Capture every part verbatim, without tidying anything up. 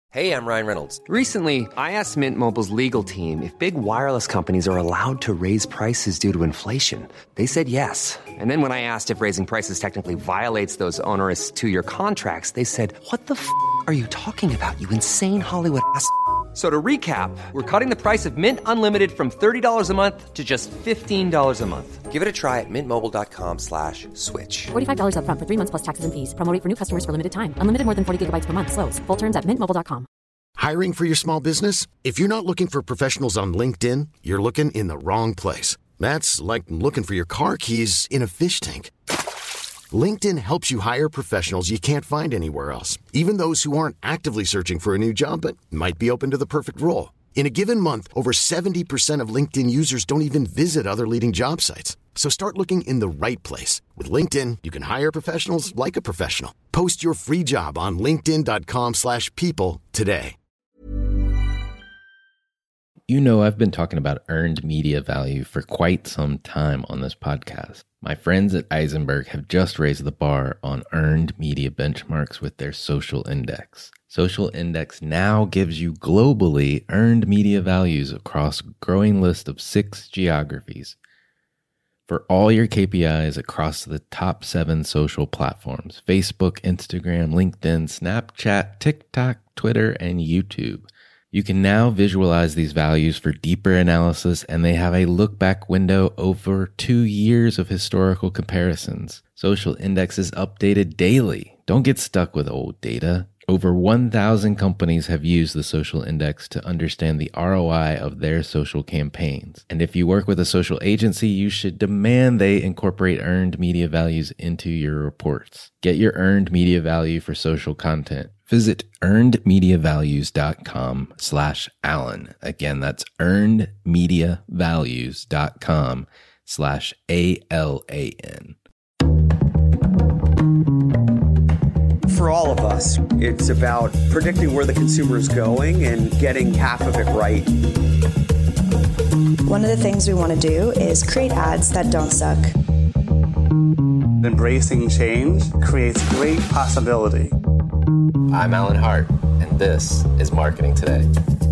Hey, I'm Ryan Reynolds. Recently, I asked Mint Mobile's legal team if big wireless companies are allowed to raise prices due to inflation. They said yes. And then when I asked if raising prices technically violates those onerous two-year contracts, they said, "What the f*** are you talking about, you insane Hollywood ass?" So to recap, we're cutting the price of Mint Unlimited from thirty dollars a month to just fifteen dollars a month. Give it a try at mintmobile.com slash switch. forty-five dollars up front for three months plus taxes and fees. Promo rate for new customers for limited time. Unlimited more than forty gigabytes per month. Slows full terms at mint mobile dot com. Hiring for your small business? If you're not looking for professionals on LinkedIn, you're looking in the wrong place. That's like looking for your car keys in a fish tank. LinkedIn helps you hire professionals you can't find anywhere else, even those who aren't actively searching for a new job but might be open to the perfect role. In a given month, over seventy percent of LinkedIn users don't even visit other leading job sites. So start looking in the right place. With LinkedIn, you can hire professionals like a professional. Post your free job on linkedin.com slash people today. You know, I've been talking about earned media value for quite some time on this podcast. My friends at Eisenberg have just raised the bar on earned media benchmarks with their Social Index. Social Index now gives you globally earned media values across a growing list of six geographies for all your K P Is across the top seven social platforms: Facebook, Instagram, LinkedIn, Snapchat, TikTok, Twitter, and YouTube. You can now visualize these values for deeper analysis, and they have a look-back window over two years of historical comparisons. Social Index is updated daily. Don't get stuck with old data. Over one thousand companies have used the Social Index to understand the R O I of their social campaigns. And if you work with a social agency, you should demand they incorporate earned media values into your reports. Get your earned media value for social content. Visit earnedmediavalues.com slash Alan. Again, that's earnedmediavalues.com slash A-L-A-N. For all of us, it's about predicting where the consumer is going and getting half of it right. One of the things we want to do is create ads that don't suck. Embracing change creates great possibility. I'm Alan Hart, and this is Marketing Today.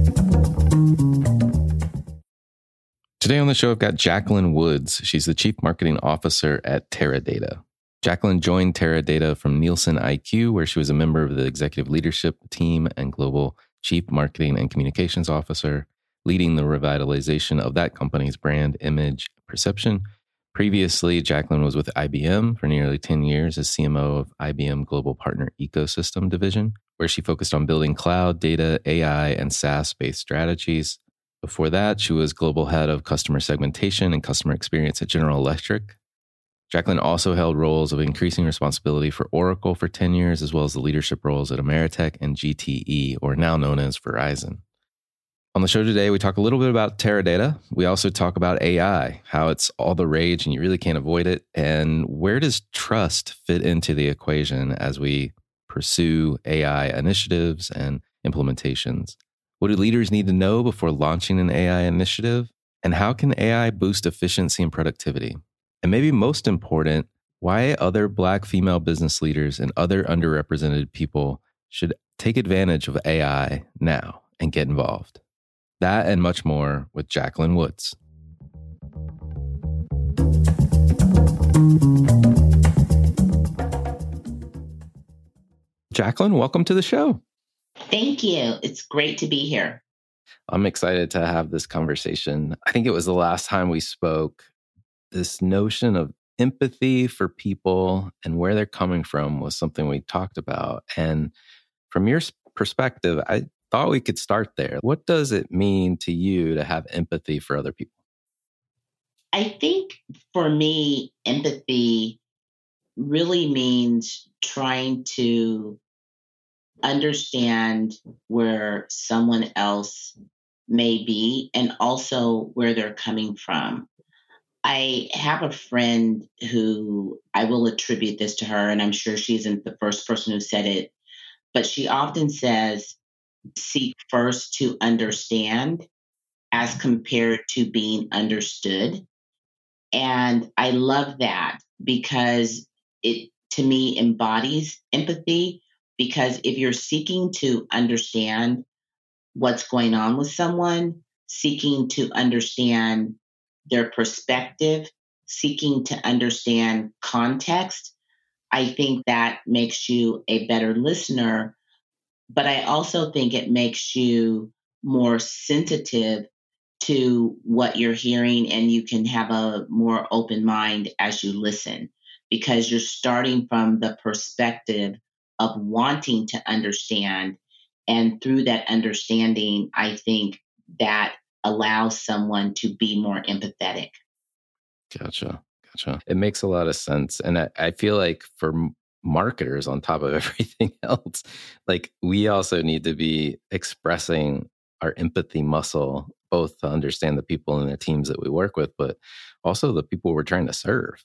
Today on the show, I've got Jacqueline Woods. She's the Chief Marketing Officer at Teradata. Jacqueline joined Teradata from Nielsen I Q, where she was a member of the executive leadership team and global chief marketing and communications officer, leading the revitalization of that company's brand, image, perception. Previously, Jacqueline was with I B M for nearly ten years as C M O of I B M Global Partner Ecosystem Division, where she focused on building cloud, data, A I, and SaaS-based strategies. Before that, she was global head of customer segmentation and customer experience at General Electric. Jacqueline also held roles of increasing responsibility for Oracle for ten years, as well as the leadership roles at Ameritech and G T E, or now known as Verizon. On the show today, we talk a little bit about Teradata. We also talk about A I, how it's all the rage and you really can't avoid it, and where does trust fit into the equation as we pursue A I initiatives and implementations. What do leaders need to know before launching an A I initiative? And how can A I boost efficiency and productivity? And maybe most important, why other Black female business leaders and other underrepresented people should take advantage of A I now and get involved. That and much more with Jacqueline Woods. Jacqueline, welcome to the show. Thank you. It's great to be here. I'm excited to have this conversation. I think it was the last time we spoke. This notion of empathy for people and where they're coming from was something we talked about. And from your perspective, I thought we could start there. What does it mean to you to have empathy for other people? I think for me, empathy really means trying to understand where someone else may be and also where they're coming from. I have a friend who I will attribute this to her, and I'm sure she isn't the first person who said it, but she often says, seek first to understand as compared to being understood. And I love that because it, to me, embodies empathy. Because if you're seeking to understand what's going on with someone, seeking to understand their perspective, seeking to understand context, I think that makes you a better listener. But I also think it makes you more sensitive to what you're hearing, and you can have a more open mind as you listen, because you're starting from the perspective of wanting to understand. And through that understanding, I think that allows someone to be more empathetic. Gotcha. Gotcha. It makes a lot of sense. And I, I feel like for m- marketers, on top of everything else, like we also need to be expressing our empathy muscle, both to understand the people and the teams that we work with, but also the people we're trying to serve.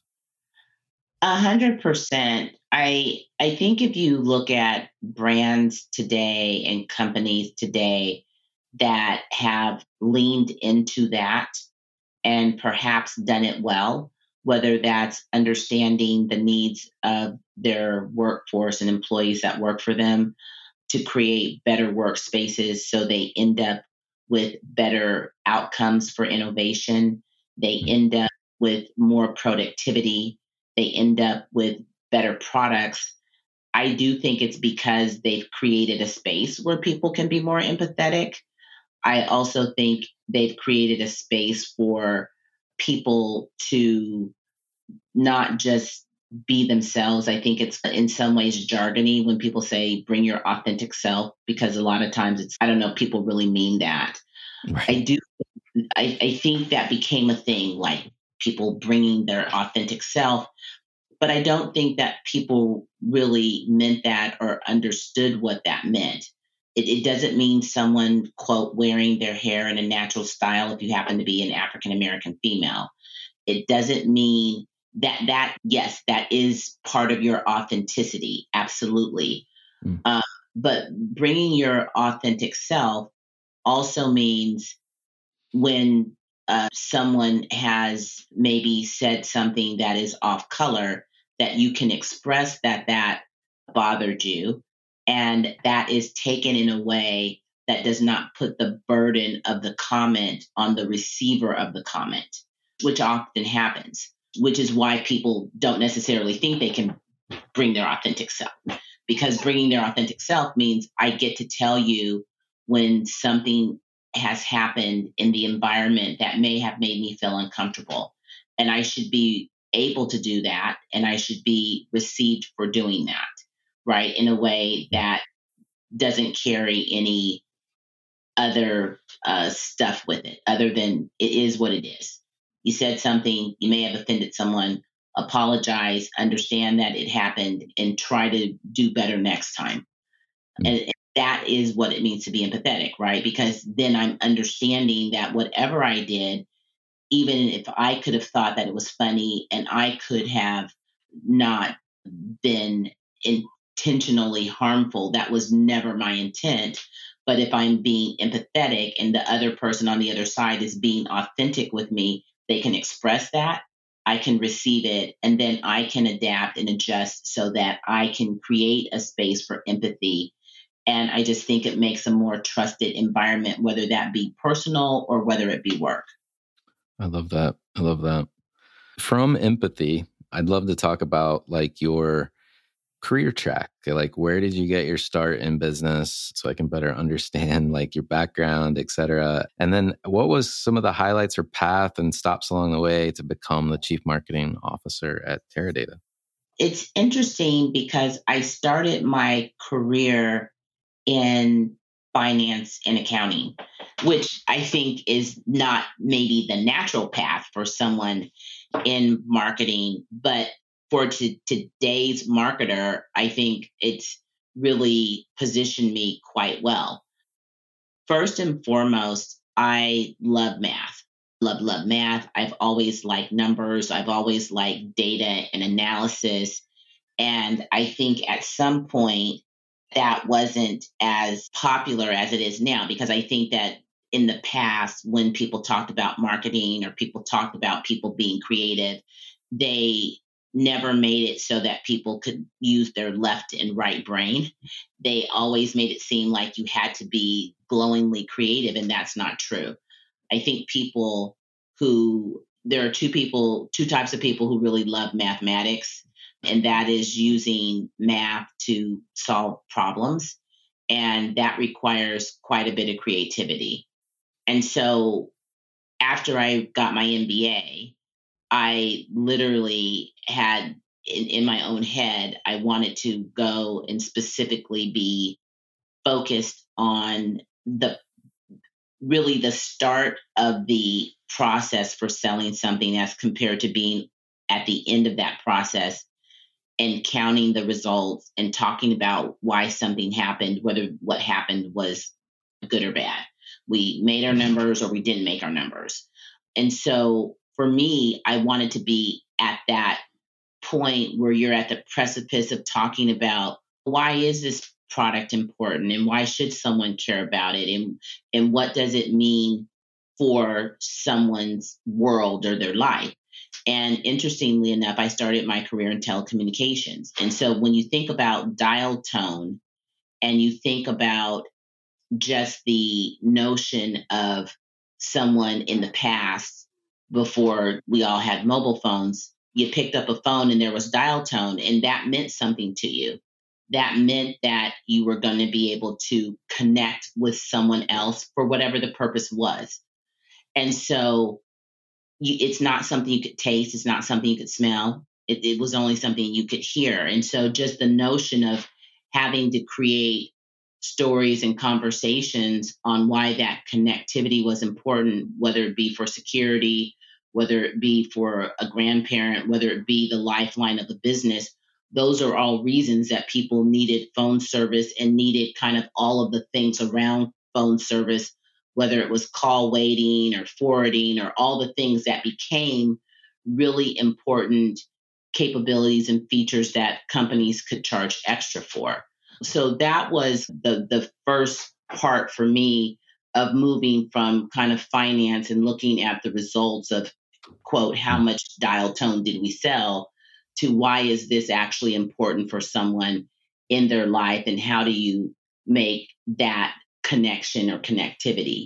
A hundred percent. I I think if you look at brands today and companies today that have leaned into that and perhaps done it well, whether that's understanding the needs of their workforce and employees that work for them to create better workspaces so they end up with better outcomes for innovation, they end up with more productivity, they end up with better products. I do think it's because they've created a space where people can be more empathetic. I also think they've created a space for people to not just be themselves. I think it's in some ways jargony when people say bring your authentic self, because a lot of times it's, I don't know, people really mean that. Right. I do. I, I think that became a thing, like people bringing their authentic self. But I don't think that people really meant that or understood what that meant. It, it doesn't mean someone, quote, wearing their hair in a natural style if you happen to be an African-American female. It doesn't mean that, that yes, that is part of your authenticity. Absolutely. Mm. Um, but bringing your authentic self also means when uh, someone has maybe said something that is off color, that you can express that that bothered you, and that is taken in a way that does not put the burden of the comment on the receiver of the comment, which often happens, which is why people don't necessarily think they can bring their authentic self, because bringing their authentic self means I get to tell you when something has happened in the environment that may have made me feel uncomfortable. And I should be able to do that, and I should be received for doing that, right? In a way that doesn't carry any other uh, stuff with it, other than it is what it is. You said something, you may have offended someone, apologize, understand that it happened, and try to do better next time. Mm-hmm. And, and that is what it means to be empathetic, right? Because then I'm understanding that whatever I did, even if I could have thought that it was funny and I could have not been intentionally harmful, that was never my intent. But if I'm being empathetic and the other person on the other side is being authentic with me, they can express that, I can receive it, and then I can adapt and adjust so that I can create a space for empathy. And I just think it makes a more trusted environment, whether that be personal or whether it be work. I love that. I love that. From empathy, I'd love to talk about like your career track. Like, where did you get your start in business so I can better understand like your background, et cetera? And then what was some of the highlights or path and stops along the way to become the chief marketing officer at Teradata? It's interesting because I started my career in finance and accounting, which I think is not maybe the natural path for someone in marketing. But for t- today's marketer, I think it's really positioned me quite well. First and foremost, I love math. Love, love math. I've always liked numbers. I've always liked data and analysis. And I think at some point, that wasn't as popular as it is now, because I think that in the past, when people talked about marketing or people talked about people being creative, they never made it so that people could use their left and right brain. They always made it seem like you had to be glowingly creative, and that's not true. I think people who, there are two people, two types of people who really love mathematics, and that is using math to solve problems. And that requires quite a bit of creativity. And so after I got my M B A, I literally had in, in my own head, I wanted to go and specifically be focused on the really the start of the process for selling something as compared to being at the end of that process and counting the results and talking about why something happened, whether what happened was good or bad. We made our numbers or we didn't make our numbers. And so for me, I wanted to be at that point where you're at the precipice of talking about why is this product important and why should someone care about it, and and what does it mean for someone's world or their life. And interestingly enough, I started my career in telecommunications. And so when you think about dial tone and you think about just the notion of someone in the past, before we all had mobile phones, you picked up a phone and there was dial tone, and that meant something to you. That meant that you were going to be able to connect with someone else for whatever the purpose was. And so you, it's not something you could taste. It's not something you could smell. It, it was only something you could hear. And so just the notion of having to create stories and conversations on why that connectivity was important, whether it be for security, whether it be for a grandparent, whether it be the lifeline of a business, those are all reasons that people needed phone service and needed kind of all of the things around phone service, whether it was call waiting or forwarding or all the things that became really important capabilities and features that companies could charge extra for. So that was the the first part for me of moving from kind of finance and looking at the results of, quote, how much dial tone did we sell, to why is this actually important for someone in their life, and how do you make that connection or connectivity.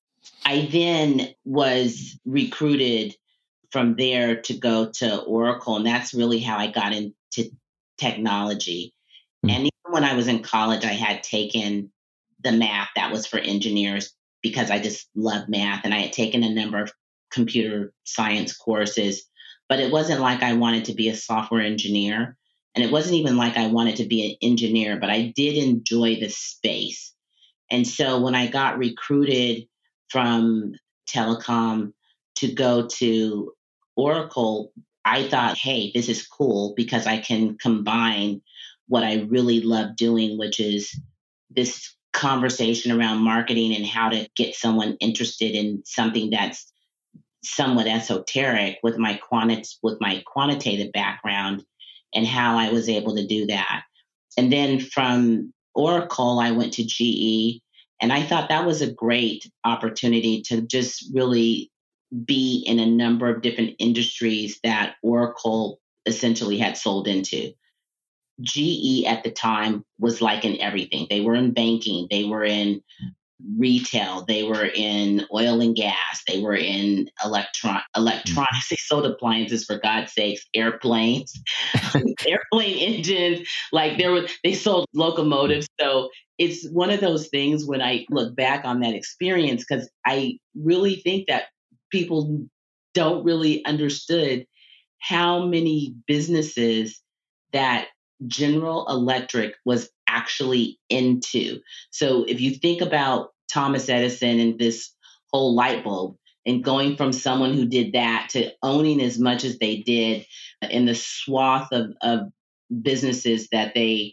I then was recruited from there to go to Oracle, and that's really how I got into technology. Mm-hmm. And even when I was in college, I had taken the math that was for engineers because I just love math, and I had taken a number of computer science courses, but it wasn't like I wanted to be a software engineer, and it wasn't even like I wanted to be an engineer, but I did enjoy the space. And so when I got recruited from telecom to go to Oracle, I thought, hey, this is cool because I can combine what I really love doing, which is this conversation around marketing and how to get someone interested in something that's somewhat esoteric with my quanti- with my quantitative background and how I was able to do that. And then from Oracle, I went to G E, and I thought that was a great opportunity to just really be in a number of different industries that Oracle essentially had sold into. G E at the time was like in everything. They were in banking, they were in retail, they were in oil and gas, they were in electron electronics. They sold appliances, for God's sakes, airplanes, airplane engines. Like there were, they sold locomotives. So it's one of those things when I look back on that experience, because I really think that people don't really understood how many businesses that General Electric was actually into. So if you think about Thomas Edison and this whole light bulb, and going from someone who did that to owning as much as they did in the swath of, of businesses that they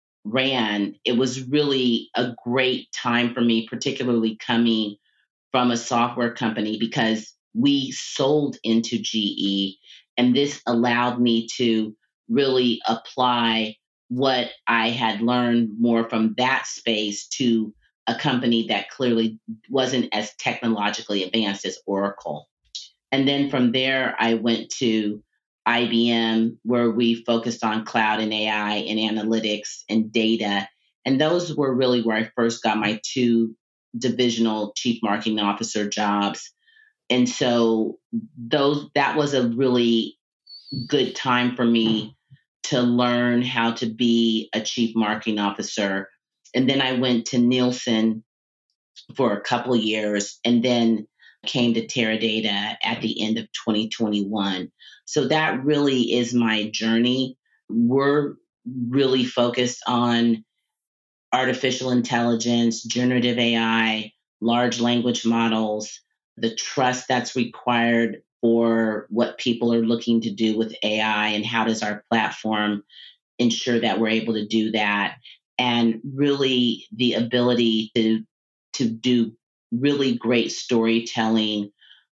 ran, it was really a great time for me, particularly coming from a software company, because we sold into G E, and this allowed me to really apply what I had learned more from that space to a company that clearly wasn't as technologically advanced as Oracle. And then from there, I went to I B M, where we focused on cloud and A I and analytics and data. And those were really where I first got my two divisional chief marketing officer jobs. And so those that was a really good time for me to learn how to be a chief marketing officer. And then I went to Nielsen for a couple of years and then came to Teradata at the end of twenty twenty-one. So that really is my journey. We're really focused on artificial intelligence, generative A I, large language models, the trust that's required for what people are looking to do with A I, and how does our platform ensure that we're able to do that, and really the ability to to do really great storytelling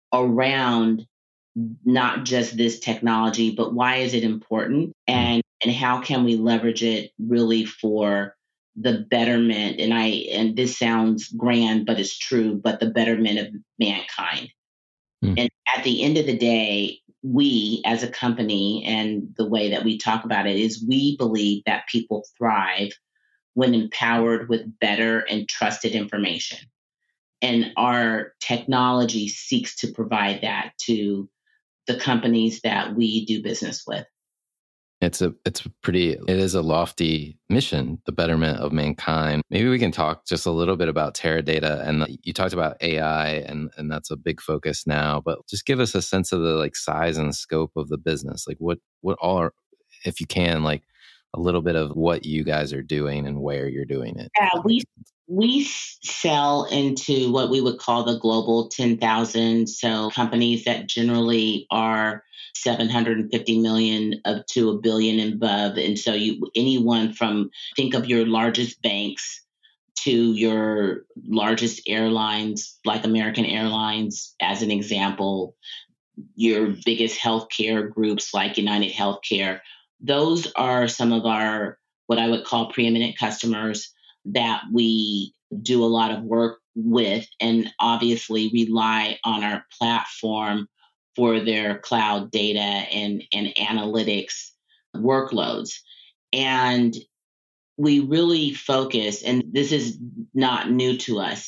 around not just this technology, but why is it important, and and how can we leverage it really for the betterment, and I and this sounds grand, but it's true, but the betterment of mankind. Mm. And at the end of the day, we as a company, and the way that we talk about it is we believe that people thrive when empowered with better and trusted information. And our technology seeks to provide that to the companies that we do business with. It's a it's a pretty it is a lofty mission, the betterment of mankind. Maybe we can talk just a little bit about Teradata. And you talked about A I, and and that's a big focus now. But just give us a sense of the like size and scope of the business. Like what what all are, if you can, like a little bit of what you guys are doing and where you're doing it. Yeah, we we sell into what we would call the global ten thousand. So companies that generally are seven hundred fifty million up to a billion and above. And so you anyone from, think of your largest banks to your largest airlines, like American Airlines, as an example, your biggest healthcare groups like United Healthcare. Those are some of our, what I would call preeminent customers that we do a lot of work with, and obviously rely on our platform for their cloud data and, and analytics workloads. And we really focus, and this is not new to us,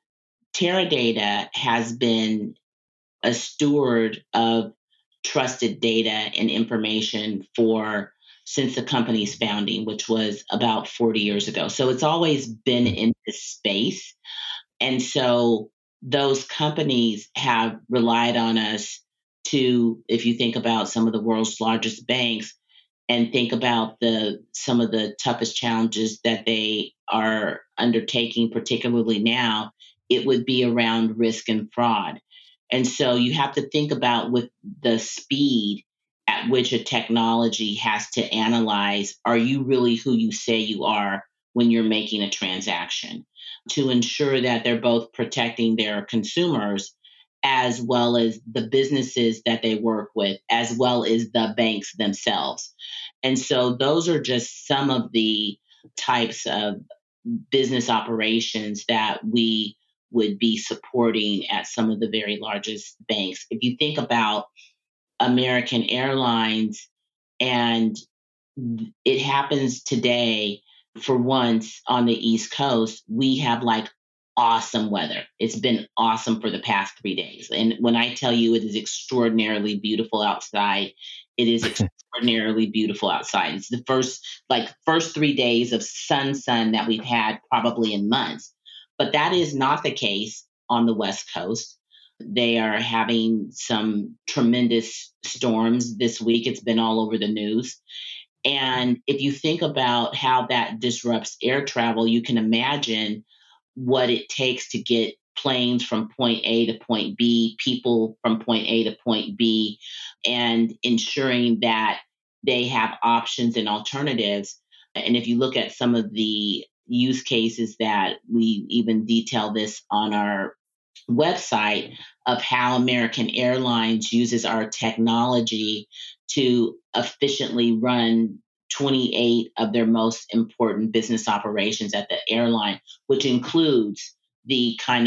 Teradata has been a steward of trusted data and information for since the company's founding, which was about forty years ago. So it's always been in this space. And so those companies have relied on us to, if you think about some of the world's largest banks and think about the some of the toughest challenges that they are undertaking, particularly now, it would be around risk and fraud. And so you have to think about with the speed at which a technology has to analyze, are you really who you say you are when you're making a transaction, to ensure that they're both protecting their consumers as well as the businesses that they work with, as well as the banks themselves. And so those are just some of the types of business operations that we would be supporting at some of the very largest banks. If you think about American Airlines, and it happens today, for once on the East Coast, we have like awesome weather. It's been awesome for the past three days. And when I tell you it is extraordinarily beautiful outside, it is extraordinarily beautiful outside. It's the first, like first three days of sun sun that we've had probably in months. But that is not the case on the West Coast. They are having some tremendous storms this week. It's been all over the news. And if you think about how that disrupts air travel, you can imagine what it takes to get planes from point A to point B, people from point A to point B, and ensuring that they have options and alternatives. And if you look at some of the use cases that we even detail this on our website of how American Airlines uses our technology to efficiently run twenty-eight of their most important business operations at the airline, which includes the kind of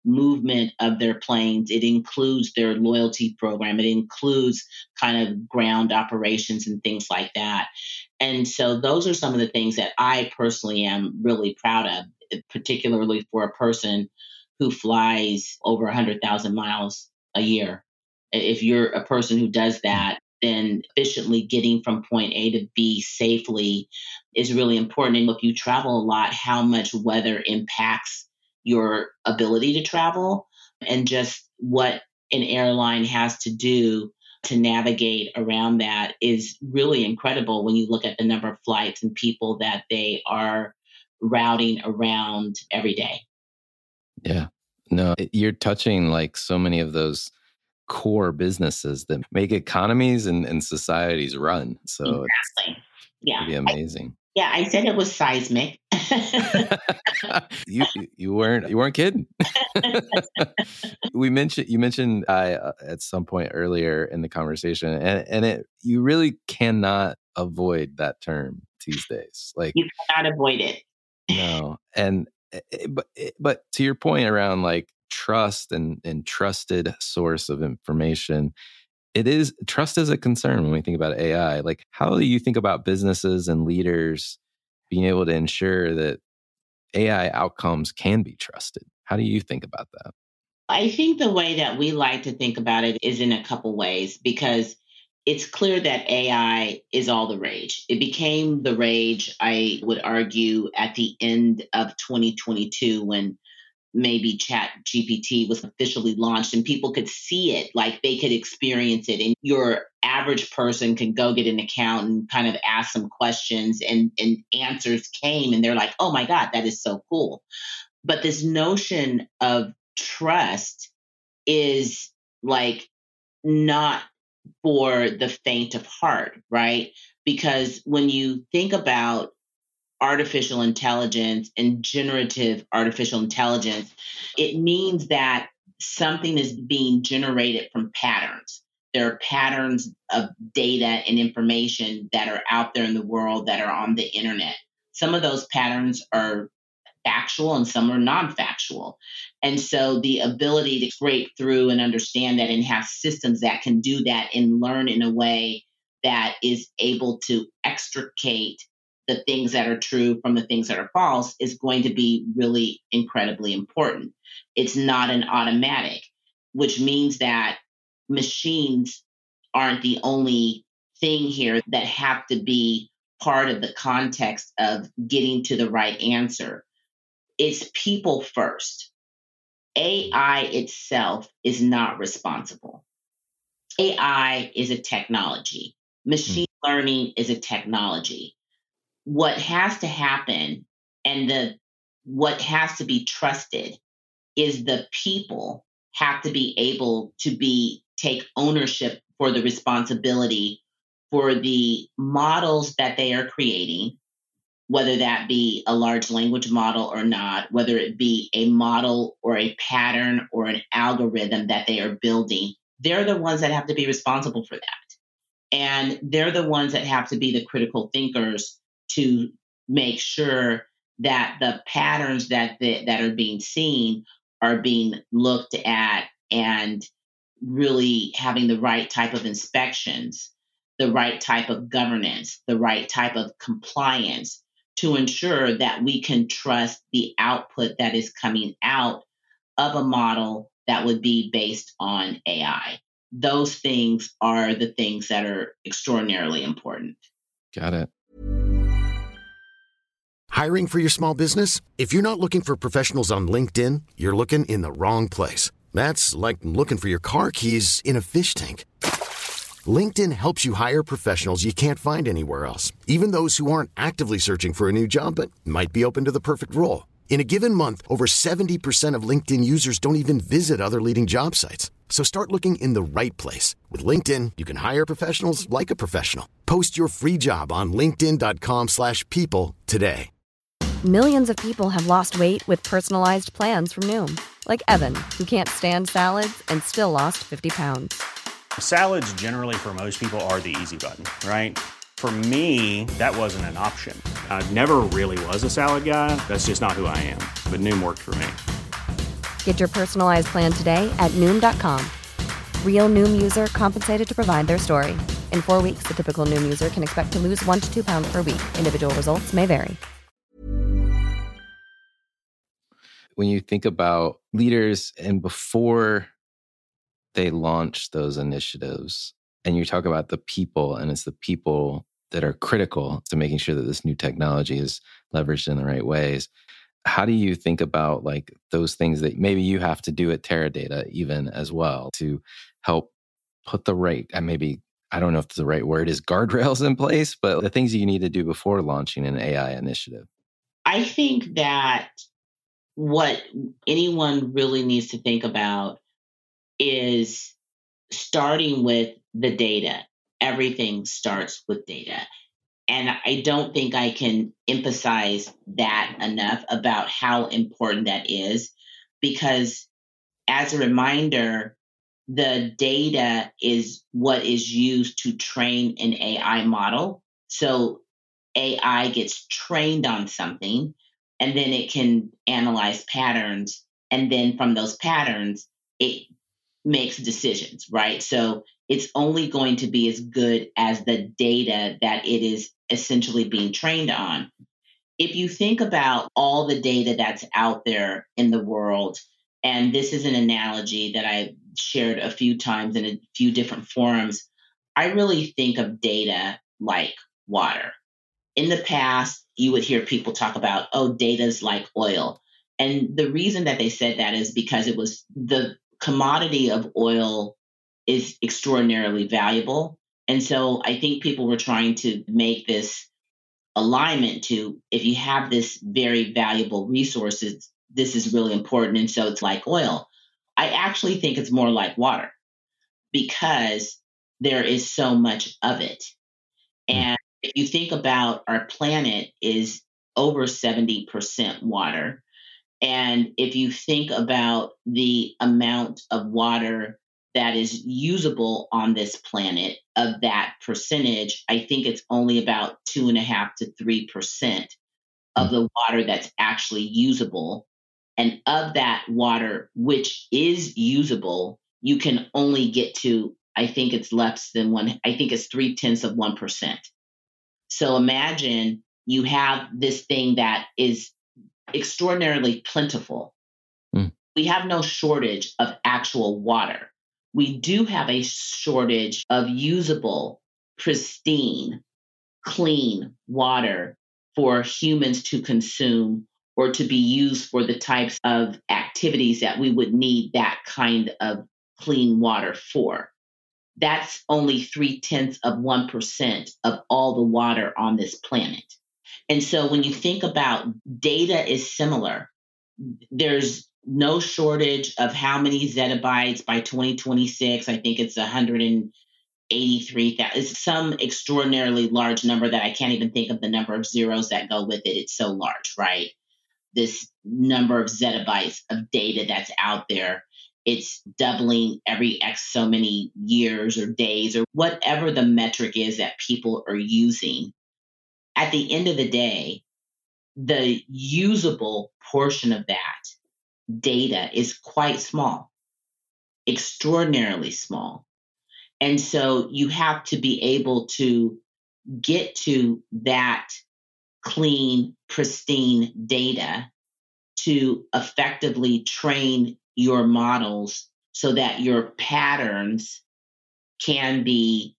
movement of their planes. It includes their loyalty program. It includes kind of ground operations and things like that. And so those are some of the things that I personally am really proud of, particularly for a person who flies over one hundred thousand miles a year. If you're a person who does that, then efficiently getting from point A to B safely is really important. And if you travel a lot, how much weather impacts your ability to travel, and just what an airline has to do to navigate around that is really incredible when you look at the number of flights and people that they are routing around every day. Yeah. No, you're touching like so many of those core businesses that make economies and, and societies run. So exactly. It's yeah. pretty amazing. I, yeah, I said it was seismic. you you weren't you weren't kidding. we mentioned you mentioned I uh, at some point earlier in the conversation, and and it you really cannot avoid that term these days. Like you cannot avoid it. No, and but but to your point around like trust and and trusted source of information, it is trust is a concern when we think about A I. Like, how do you think about businesses and leaders being able to ensure that A I outcomes can be trusted? How do you think about that? I think the way that we like to think about it is in a couple ways, because it's clear that A I is all the rage. It became the rage, I would argue, at the end of twenty twenty-two when maybe Chat G P T was officially launched and people could see it, like they could experience it. And your average person can go get an account and kind of ask some questions, and, and answers came and they're like, oh my God, that is so cool. But this notion of trust is like not for the faint of heart, right? Because when you think about artificial intelligence and generative artificial intelligence, it means that something is being generated from patterns. There are patterns of data and information that are out there in the world that are on the internet. Some of those patterns are factual and some are non-factual. And so the ability to scrape through and understand that and have systems that can do that and learn in a way that is able to extricate the things that are true from the things that are false is going to be really incredibly important. It's not an automatic, which means that machines aren't the only thing here that have to be part of the context of getting to the right answer. It's people first. A I itself is not responsible. A I is a technology. Machine mm. learning is a technology. What has to happen and the what has to be trusted is the people have to be able to be take ownership for the responsibility for the models that they are creating, whether that be a large language model or not, whether it be a model or a pattern or an algorithm that they are building. They're the ones that have to be responsible for that. And they're the ones that have to be the critical thinkers to make sure that the patterns that the, that are being seen are being looked at and really having the right type of inspections, the right type of governance, the right type of compliance to ensure that we can trust the output that is coming out of a model that would be based on A I. Those things are the things that are extraordinarily important. Got it. Hiring for your small business? If you're not looking for professionals on LinkedIn, you're looking in the wrong place. That's like looking for your car keys in a fish tank. LinkedIn helps you hire professionals you can't find anywhere else, even those who aren't actively searching for a new job but might be open to the perfect role. In a given month, over seventy percent of LinkedIn users don't even visit other leading job sites. So start looking in the right place. With LinkedIn, you can hire professionals like a professional. Post your free job on linkedin.com slash people today. Millions of people have lost weight with personalized plans from Noom. Like Evan, who can't stand salads and still lost fifty pounds. Salads generally for most people are the easy button, right? For me, that wasn't an option. I never really was a salad guy. That's just not who I am. But Noom worked for me. Get your personalized plan today at Noom dot com. Real Noom user compensated to provide their story. In four weeks, the typical Noom user can expect to lose one to two pounds per week. Individual results may vary. When you think about leaders and before they launch those initiatives, and you talk about the people, and it's the people that are critical to making sure that this new technology is leveraged in the right ways. How do you think about like those things that maybe you have to do at Teradata even as well to help put the right, and maybe, I don't know if the right word is guardrails in place, but the things you need to do before launching an A I initiative? I think that what anyone really needs to think about is starting with the data. Everything starts with data. And I don't think I can emphasize that enough about how important that is, because as a reminder, the data is what is used to train an A I model. So A I gets trained on something, and then it can analyze patterns. And then from those patterns, it makes decisions, right? So it's only going to be as good as the data that it is essentially being trained on. If you think about all the data that's out there in the world, and this is an analogy that I shared a few times in a few different forums, I really think of data like water. In the past, you would hear people talk about, oh, data's like oil. And the reason that they said that is because it was the commodity of oil is extraordinarily valuable. And so I think people were trying to make this alignment to, if you have this very valuable resources, this is really important. And so it's like oil. I actually think it's more like water because there is so much of it. And if you think about our planet is over seventy percent water. And if you think about the amount of water that is usable on this planet, of that percentage, I think it's only about two and a half to three percent of the water that's actually usable. And of that water, which is usable, you can only get to, I think it's less than one, I think it's three tenths of one percent. So imagine you have this thing that is extraordinarily plentiful. Mm. We have no shortage of actual water. We do have a shortage of usable, pristine, clean water for humans to consume or to be used for the types of activities that we would need that kind of clean water for. That's only three tenths of one percent of all the water on this planet. And so when you think about data is similar, there's no shortage of how many zettabytes by twenty twenty-six. I think it's one hundred eighty-three thousand. It's some extraordinarily large number that I can't even think of the number of zeros that go with it. It's so large, right? This number of zettabytes of data that's out there. It's doubling every X so many years or days or whatever the metric is that people are using. At the end of the day, the usable portion of that data is quite small, extraordinarily small. And so you have to be able to get to that clean, pristine data to effectively train your models so that your patterns can be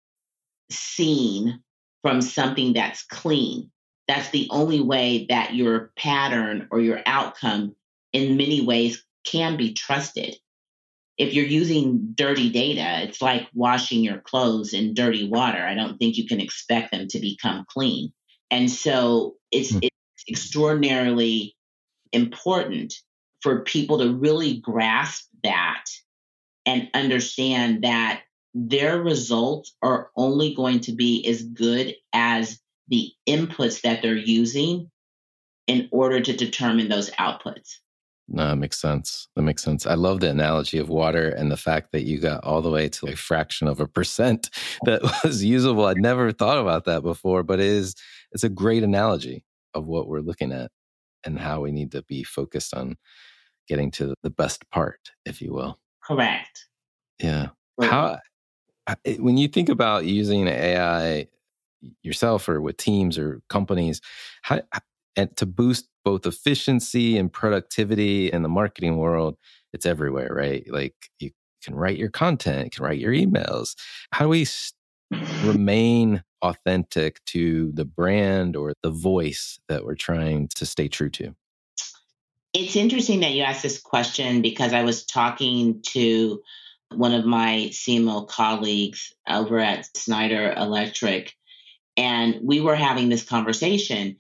seen from something that's clean. That's the only way that your pattern or your outcome in many ways can be trusted. If you're using dirty data, it's like washing your clothes in dirty water. I don't think you can expect them to become clean. And so it's, mm. it's extraordinarily important for people to really grasp that and understand that their results are only going to be as good as the inputs that they're using in order to determine those outputs. No, that makes sense. That makes sense. I love the analogy of water and the fact that you got all the way to a fraction of a percent that was usable. I'd never thought about that before, but it is, it's a great analogy of what we're looking at and how we need to be focused on getting to the best part, if you will. Correct. Yeah. How, when you think about using A I yourself or with teams or companies, how, and to boost both efficiency and productivity in the marketing world, it's everywhere, right? Like you can write your content, you can write your emails. How do we st- remain authentic to the brand or the voice that we're trying to stay true to? It's interesting that you asked this question because I was talking to one of my C M O colleagues over at Schneider Electric, and we were having this conversation,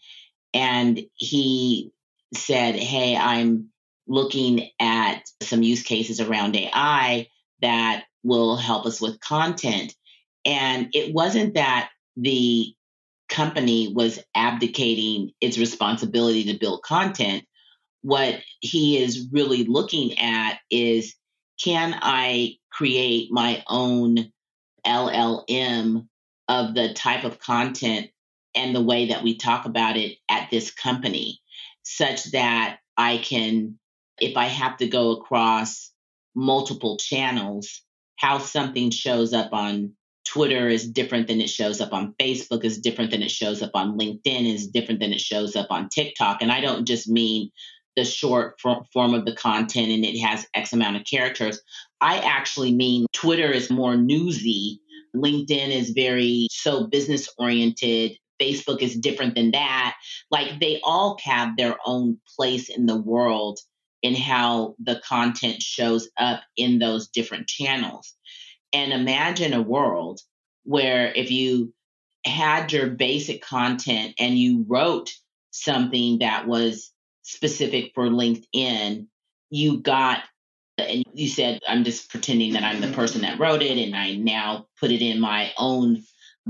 and he said, hey, I'm looking at some use cases around A I that will help us with content. And it wasn't that the company was abdicating its responsibility to build content. What he is really looking at is, can I create my own L L M of the type of content and the way that we talk about it at this company, such that I can, if I have to go across multiple channels, how something shows up on Twitter is different than it shows up on Facebook, is different than it shows up on LinkedIn, is different than it shows up on TikTok. And I don't just mean the short form of the content and it has X amount of characters. I actually mean Twitter is more newsy. LinkedIn is very so business oriented. Facebook is different than that. Like they all have their own place in the world in how the content shows up in those different channels. And imagine a world where if you had your basic content and you wrote something that was specific for LinkedIn, you got, and you said, I'm just pretending that I'm the person that wrote it, and I now put it in my own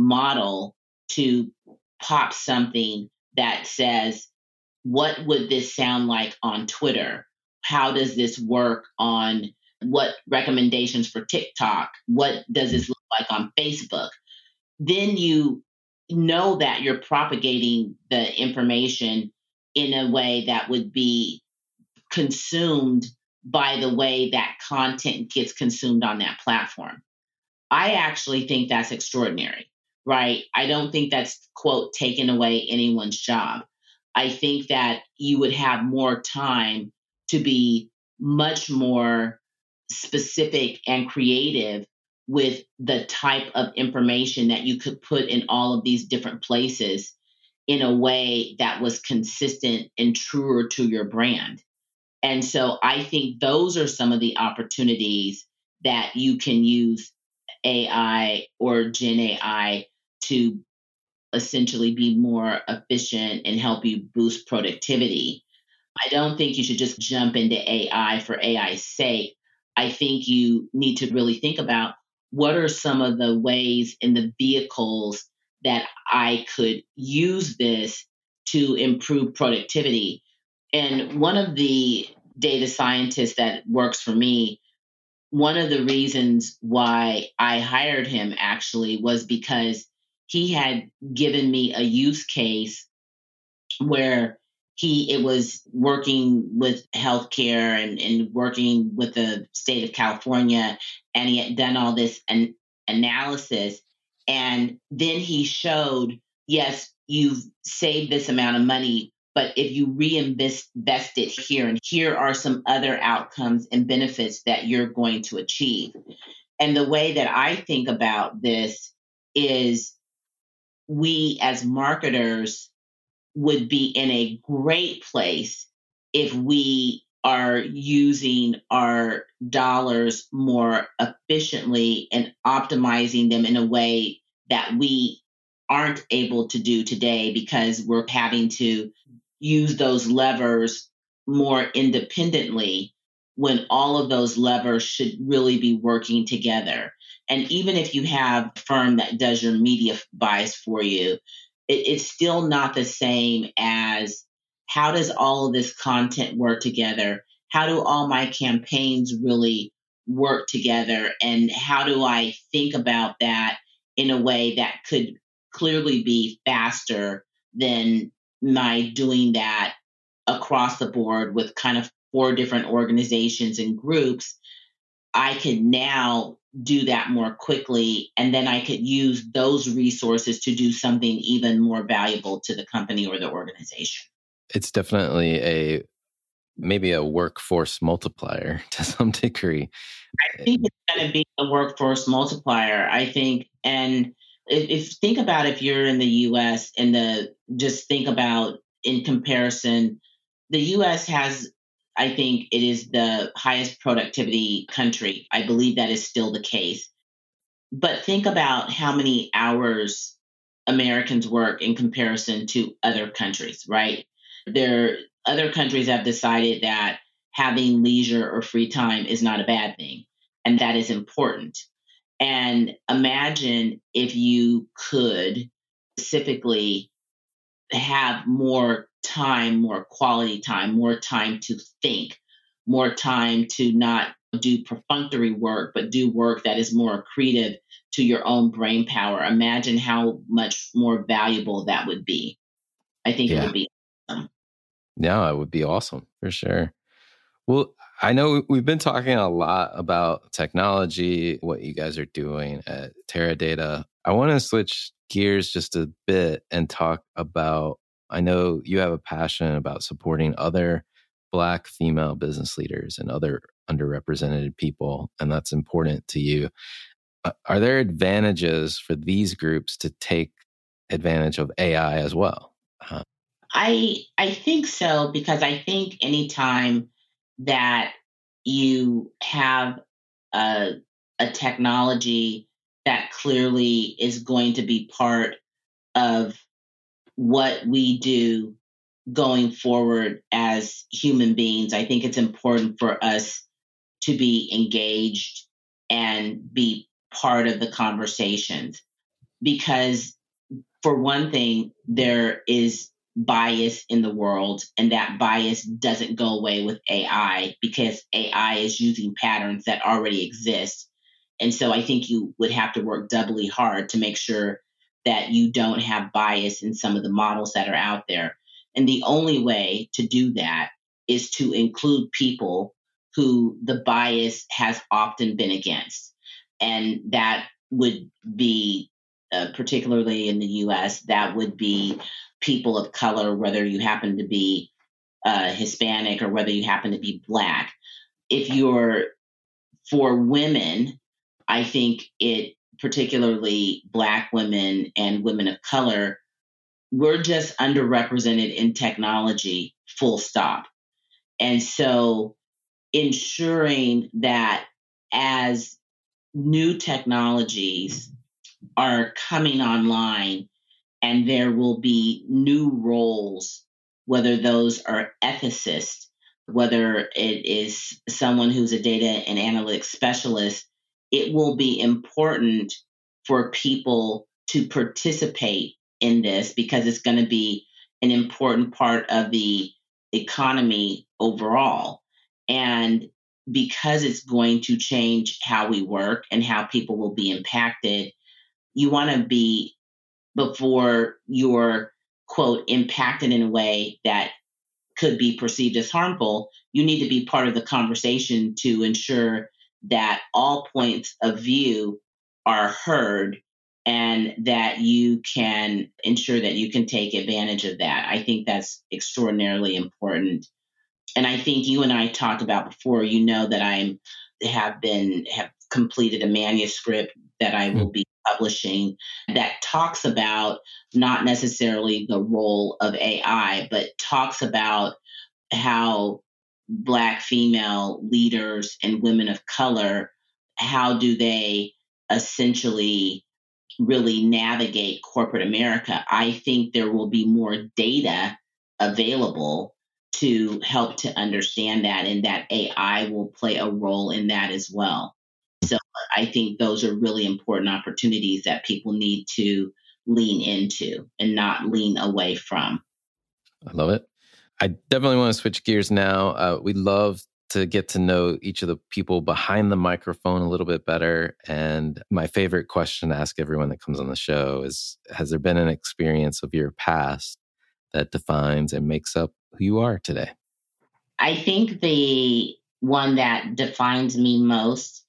model to pop something that says, what would this sound like on Twitter? How does this work on what recommendations for TikTok? What does this look like on Facebook? Then you know that you're propagating the information in a way that would be consumed by the way that content gets consumed on that platform. I actually think that's extraordinary, right? I don't think that's, quote, taking away anyone's job. I think that you would have more time to be much more specific and creative with the type of information that you could put in all of these different places in a way that was consistent and truer to your brand. And so I think those are some of the opportunities that you can use A I or Gen A I to essentially be more efficient and help you boost productivity. I don't think you should just jump into A I for A I's sake. I think you need to really think about what are some of the ways and the vehicles that I could use this to improve productivity. And one of the data scientists that works for me, one of the reasons why I hired him actually was because he had given me a use case where he it was working with healthcare and, and working with the state of California, and he had done all this an, analysis. And then he showed, yes, you've saved this amount of money, but if you reinvest invest it here, and here are some other outcomes and benefits that you're going to achieve. And the way that I think about this is we as marketers would be in a great place if we are using our dollars more efficiently and optimizing them in a way that we aren't able to do today because we're having to use those levers more independently when all of those levers should really be working together. And even if you have a firm that does your media buys for you, it, it's still not the same as how does all of this content work together? How do all my campaigns really work together? And how do I think about that in a way that could clearly be faster than my doing that across the board with kind of four different organizations and groups, I could now do that more quickly. And then I could use those resources to do something even more valuable to the company or the organization. It's definitely a maybe a workforce multiplier to some degree. I think it's going to be a workforce multiplier. I think, and if, if think about if you're in the U S and the just think about in comparison, the U S has, I think it is the highest productivity country. I believe that is still the case. But think about how many hours Americans work in comparison to other countries, right? There, other countries have decided that having leisure or free time is not a bad thing, and that is important. And imagine if you could specifically have more time, more quality time, more time to think, more time to not do perfunctory work, but do work that is more accretive to your own brain power. Imagine how much more valuable that would be. I think Yeah. it would be awesome. Yeah, it would be awesome for sure. Well, I know we've been talking a lot about technology, what you guys are doing at Teradata. I want to switch gears just a bit and talk about, I know you have a passion about supporting other Black female business leaders and other underrepresented people, and that's important to you. Are there advantages for these groups to take advantage of A I as well? Uh, I I think so, because I think anytime that you have a, a technology that clearly is going to be part of what we do going forward as human beings, I think it's important for us to be engaged and be part of the conversations. Because for one thing, there is bias in the world, and that bias doesn't go away with A I, because A I is using patterns that already exist. And so I think you would have to work doubly hard to make sure that you don't have bias in some of the models that are out there. And the only way to do that is to include people who the bias has often been against. And that would be, uh, particularly in the U S, that would be people of color, whether you happen to be uh, Hispanic or whether you happen to be Black. If you're for women, I think it, particularly Black women and women of color, we're just underrepresented in technology, full stop. And so ensuring that as new technologies are coming online, and there will be new roles, whether those are ethicists, whether it is someone who's a data and analytics specialist, it will be important for people to participate in this, because it's going to be an important part of the economy overall. And because it's going to change how we work and how people will be impacted, you want to be, before you're, quote, impacted in a way that could be perceived as harmful, you need to be part of the conversation to ensure that all points of view are heard and that you can ensure that you can take advantage of that. I think that's extraordinarily important. And I think you and I talked about before, you know that I have been, have completed a manuscript that I will be publishing that talks about not necessarily the role of A I, but talks about how Black female leaders and women of color, how do they essentially really navigate corporate America. I think there will be more data available to help to understand that, and that A I will play a role in that as well. So I think those are really important opportunities that people need to lean into and not lean away from. I love it. I definitely want to switch gears now. Uh, we'd love to get to know each of the people behind the microphone a little bit better. And my favorite question to ask everyone that comes on the show is, has there been an experience of your past that defines and makes up who you are today? I think the one that defines me most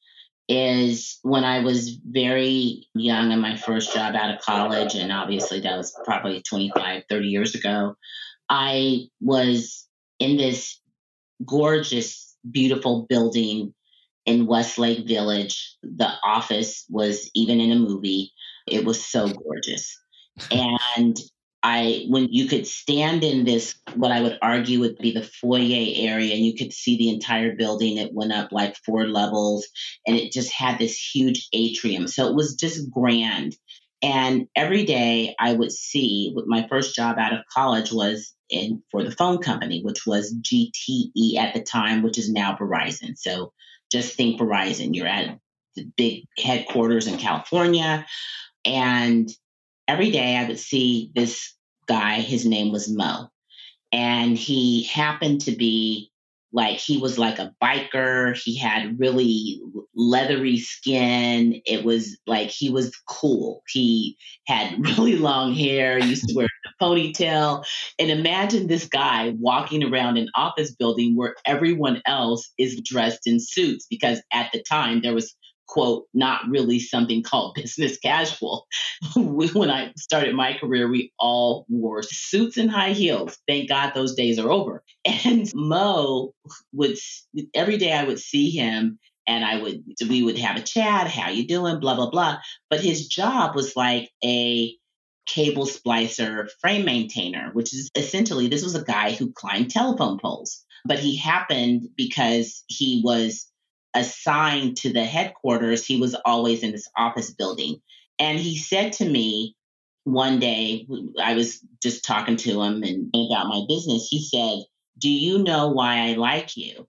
is when I was very young in my first job out of college, and obviously that was probably twenty-five, thirty years ago. I was in this gorgeous, beautiful building in Westlake Village. The office was even in a movie. It was so gorgeous. And I, when you could stand in this, what I would argue would be the foyer area, and you could see the entire building. It went up like four levels, and it just had this huge atrium. So it was just grand. And every day I would see, my first job out of college was in for the phone company, which was G T E at the time, which is now Verizon. So just think Verizon. You're at the big headquarters in California. And every day I would see this guy, his name was Mo. And he happened to be like, he was like a biker. He had really leathery skin. It was like, he was cool. He had really long hair, used to wear a ponytail. And imagine this guy walking around an office building where everyone else is dressed in suits, because at the time there was, quote, not really something called business casual. When I started my career, we all wore suits and high heels. Thank God those days are over. And Mo would, every day I would see him, and I would, we would have a chat, how you doing, blah, blah, blah. But his job was like a cable splicer frame maintainer, which is essentially, this was a guy who climbed telephone poles. But he happened, because he was assigned to the headquarters, he was always in this office building. And he said to me one day, I was just talking to him and about my business. He said, "Do you know why I like you?"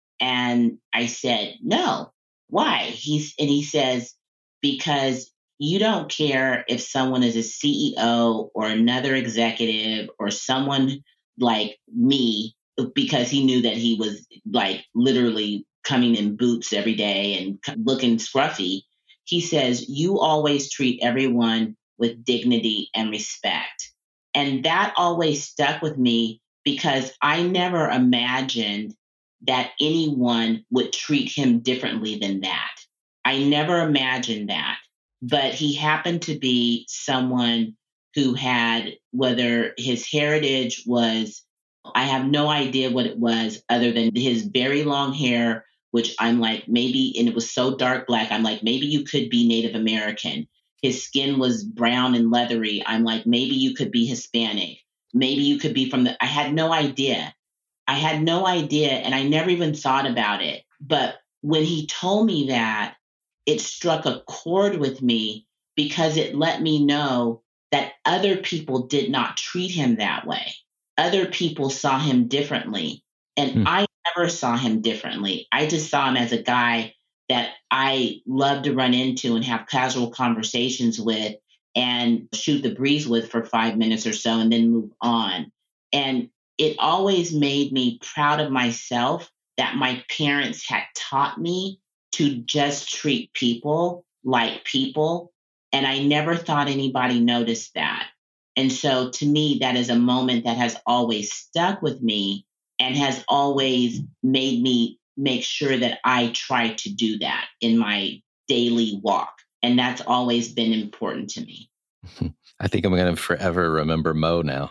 And I said, "No, why?" He's, and he says, "Because you don't care if someone is a C E O or another executive or someone like me," because he knew that he was like literally coming in boots every day and looking scruffy. He says, "You always treat everyone with dignity and respect." And that always stuck with me, because I never imagined that anyone would treat him differently than that. I never imagined that. But he happened to be someone who had, whether his heritage was, I have no idea what it was other than his very long hair, which I'm like, maybe, and it was so dark black, I'm like, maybe you could be Native American. His skin was brown and leathery. I'm like, maybe you could be Hispanic. Maybe you could be from the, I had no idea. I had no idea, and I never even thought about it. But when he told me that, it struck a chord with me, because it let me know that other people did not treat him that way. Other people saw him differently. And hmm. I never saw him differently. I just saw him as a guy that I love to run into and have casual conversations with and shoot the breeze with for five minutes or so and then move on. And it always made me proud of myself that my parents had taught me to just treat people like people. And I never thought anybody noticed that. And so to me, that is a moment that has always stuck with me and has always made me make sure that I try to do that in my daily walk. And that's always been important to me. I think I'm going to forever remember Mo now,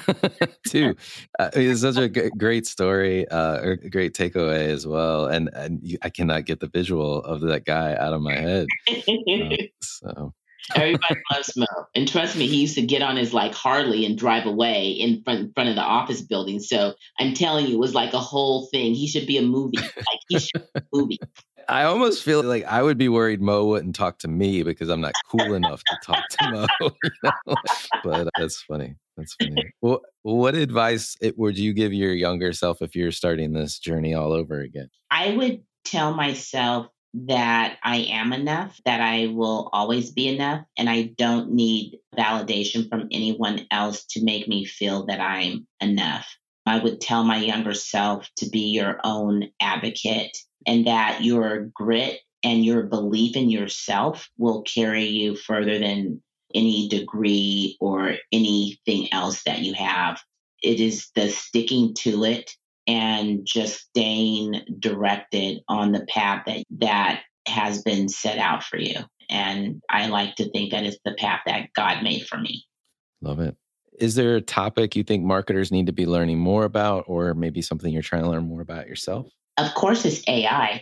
too. Uh, it's such a g- great story, uh, a great takeaway as well. And, and you, I cannot get the visual of that guy out of my head. Uh, so. Everybody loves Mo. And trust me, he used to get on his like Harley and drive away in front, in front of the office building. So I'm telling you, it was like a whole thing. He should be a movie. Like he should be a movie. I almost feel like I would be worried Mo wouldn't talk to me because I'm not cool enough to talk to Mo. You know? But that's funny. That's funny. Well, what advice it, would you give your younger self if you're starting this journey all over again? I would tell myself that I am enough, that I will always be enough, and I don't need validation from anyone else to make me feel that I'm enough. I would tell my younger self to be your own advocate, and that your grit and your belief in yourself will carry you further than any degree or anything else that you have. It is the sticking to it and just staying directed on the path that, that has been set out for you. And I like to think that it's the path that God made for me. Love it. Is there a topic you think marketers need to be learning more about, or maybe something you're trying to learn more about yourself? Of course, it's A I.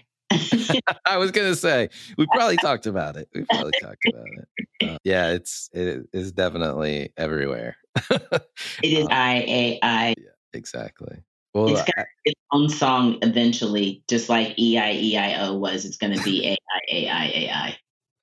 I was going to say, we probably talked about it. We probably talked about it. Uh, yeah, it's it is definitely everywhere. It is um, I A I. Yeah, exactly. Well, it's got its own song eventually, just like E I E I O was. It's going to be A I A I A I.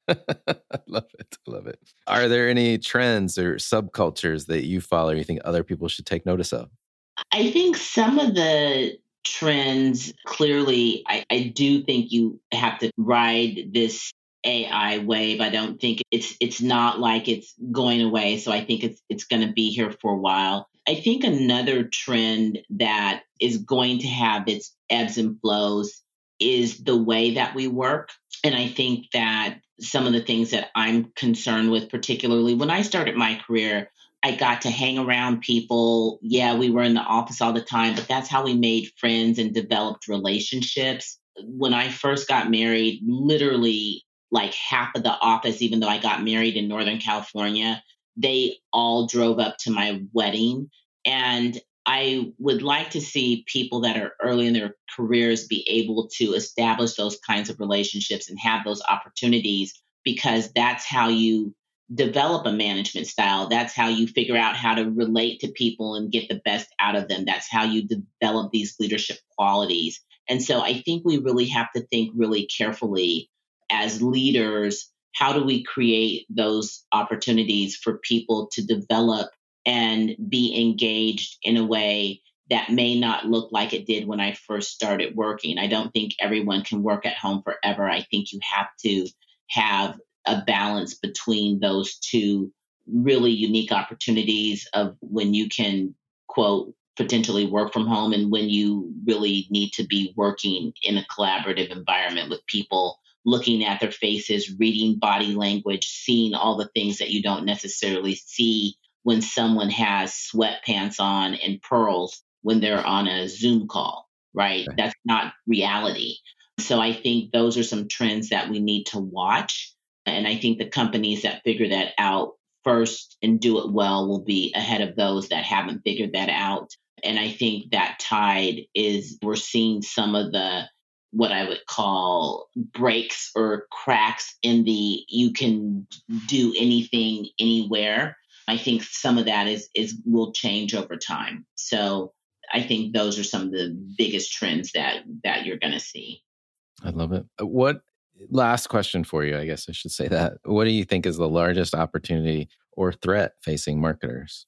I love it. I love it. Are there any trends or subcultures that you follow or you think other people should take notice of? I think some of the trends, clearly, I, I do think you have to ride this A I wave. I don't think it's it's not like it's going away. So I think it's it's going to be here for a while. I think another trend that is going to have its ebbs and flows is the way that we work. And I think that some of the things that I'm concerned with, particularly when I started my career, I got to hang around people. Yeah, we were in the office all the time, but that's how we made friends and developed relationships. When I first got married, literally like half of the office, even though I got married in Northern California, they all drove up to my wedding. And I would like to see people that are early in their careers be able to establish those kinds of relationships and have those opportunities, because that's how you develop a management style. That's how you figure out how to relate to people and get the best out of them. That's how you develop these leadership qualities. And so I think we really have to think really carefully as leaders, how do we create those opportunities for people to develop and be engaged in a way that may not look like it did when I first started working. I don't think everyone can work at home forever. I think you have to have a balance between those two really unique opportunities of when you can, quote, potentially work from home and when you really need to be working in a collaborative environment with people, looking at their faces, reading body language, seeing all the things that you don't necessarily see when someone has sweatpants on and pearls when they're on a Zoom call, right? right? That's not reality. So I think those are some trends that we need to watch. And I think the companies that figure that out first and do it well will be ahead of those that haven't figured that out. And I think that tide is, we're seeing some of the, what I would call breaks or cracks in the, you can do anything anywhere. I think some of that is is will change over time. So I think those are some of the biggest trends that that you're going to see. I love it. What last question for you, I guess I should say that. What do you think is the largest opportunity or threat facing marketers?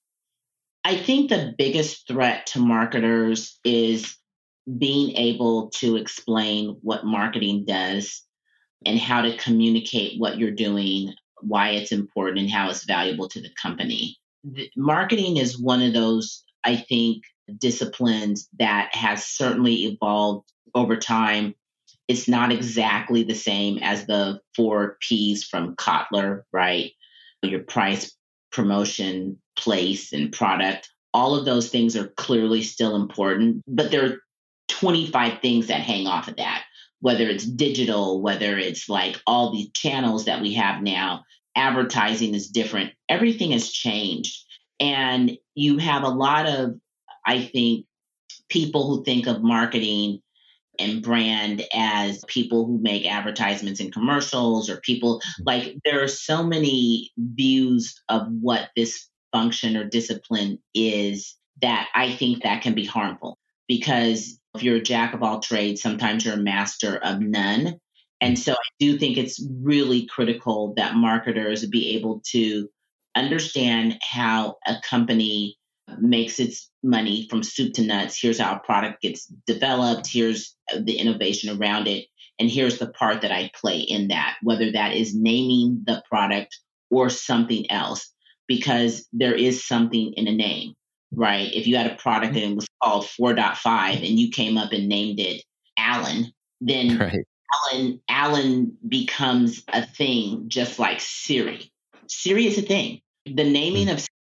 I think the biggest threat to marketers is being able to explain what marketing does and how to communicate what you're doing, why it's important, and how it's valuable to the company. The marketing is one of those, I think, disciplines that has certainly evolved over time. It's not exactly the same as the four P's from Kotler, right? Your price, promotion, place, and product. All of those things are clearly still important, but there are twenty-five things that hang off of that. Whether it's digital, whether it's like all the channels that we have now, advertising is different. Everything has changed. And you have a lot of, I think, people who think of marketing and brand as people who make advertisements and commercials, or people like, there are so many views of what this function or discipline is that I think that can be harmful, because if you're a jack of all trades, sometimes you're a master of none. And so I do think it's really critical that marketers be able to understand how a company makes its money from soup to nuts. Here's how a product gets developed. Here's the innovation around it. And here's the part that I play in that, whether that is naming the product or something else, because there is something in a name. Right? If you had a product and it was called four point five and you came up and named it Alan, then right. Alan, Alan becomes a thing, just like Siri. Siri is a thing. The naming of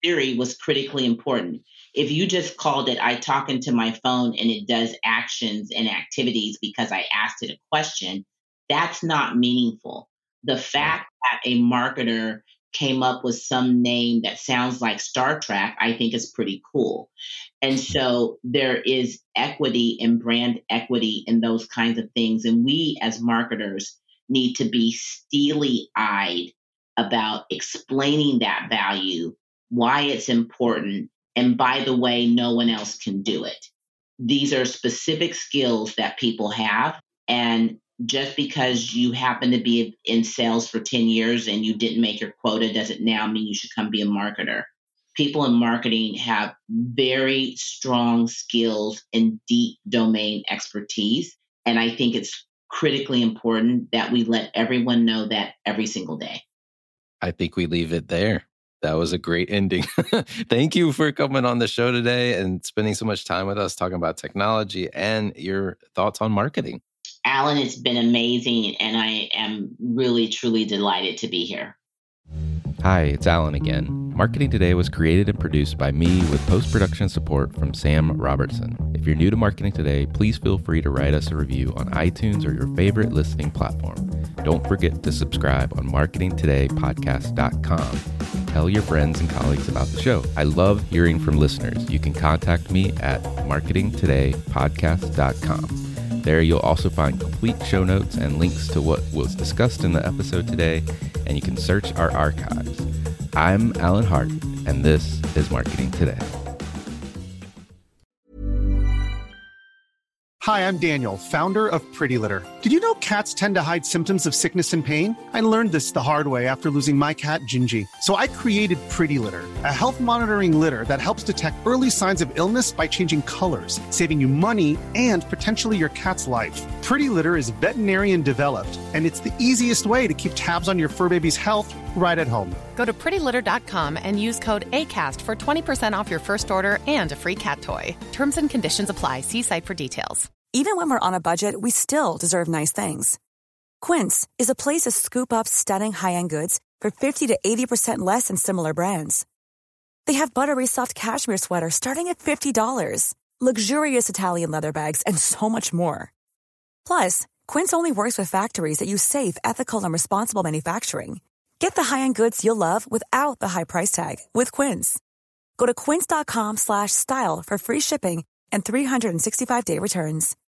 theory was critically important. If you just called it, I talk into my phone and it does actions and activities because I asked it a question, that's not meaningful. The fact that a marketer came up with some name that sounds like Star Trek, I think is pretty cool. And so there is equity and brand equity in those kinds of things. And we as marketers need to be steely-eyed about explaining that value, why it's important, and by the way, no one else can do it. These are specific skills that people have. And just because you happen to be in sales for ten years and you didn't make your quota doesn't now mean you should come be a marketer. People in marketing have very strong skills and deep domain expertise. And I think it's critically important that we let everyone know that every single day. I think we leave it there. That was a great ending. Thank you for coming on the show today and spending so much time with us talking about technology and your thoughts on marketing. Alan, it's been amazing, and I am really, truly delighted to be here. Hi, it's Alan again. Marketing Today was created and produced by me with post-production support from Sam Robertson. If you're new to Marketing Today, please feel free to write us a review on iTunes or your favorite listening platform. Don't forget to subscribe on marketing today podcast dot com. Tell your friends and colleagues about the show. I love hearing from listeners. You can contact me at marketing today podcast dot com. There you'll also find complete show notes and links to what was discussed in the episode today, and you can search our archives. I'm Alan Hart, and this is Marketing Today. Hi, I'm Daniel, founder of Pretty Litter. Did you know cats tend to hide symptoms of sickness and pain? I learned this the hard way after losing my cat, Gingy. So I created Pretty Litter, a health monitoring litter that helps detect early signs of illness by changing colors, saving you money and potentially your cat's life. Pretty Litter is veterinarian developed, and it's the easiest way to keep tabs on your fur baby's health right at home. Go to pretty litter dot com and use code ACAST for twenty percent off your first order and a free cat toy. Terms and conditions apply. See site for details. Even when we're on a budget, we still deserve nice things. Quince is a place to scoop up stunning high-end goods for fifty to eighty percent less than similar brands. They have buttery soft cashmere sweaters starting at fifty dollars, luxurious Italian leather bags, and so much more. Plus, Quince only works with factories that use safe, ethical, and responsible manufacturing. Get the high-end goods you'll love without the high price tag with Quince. Go to quince dot com slash style for free shipping and three sixty-five day returns.